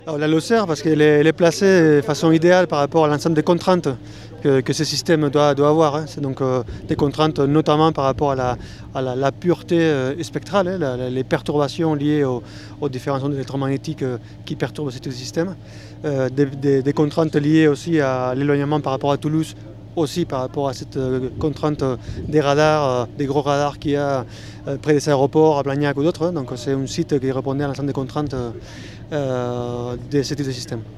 Alors, la LOCER, parce qu'elle est placée de façon idéale par rapport à l'ensemble des contraintes que ce système doit avoir, hein. C'est donc des contraintes notamment par rapport à la pureté spectrale, hein, les perturbations liées aux différentes ondes électromagnétiques qui perturbent cet système. Des contraintes liées aussi à l'éloignement par rapport à Toulouse, aussi par rapport à cette contrainte des radars, des gros radars qu'il y a près des aéroports, à Blagnac ou d'autres, hein. Donc c'est un site qui répondait à l'ensemble des contraintes de ce type de système.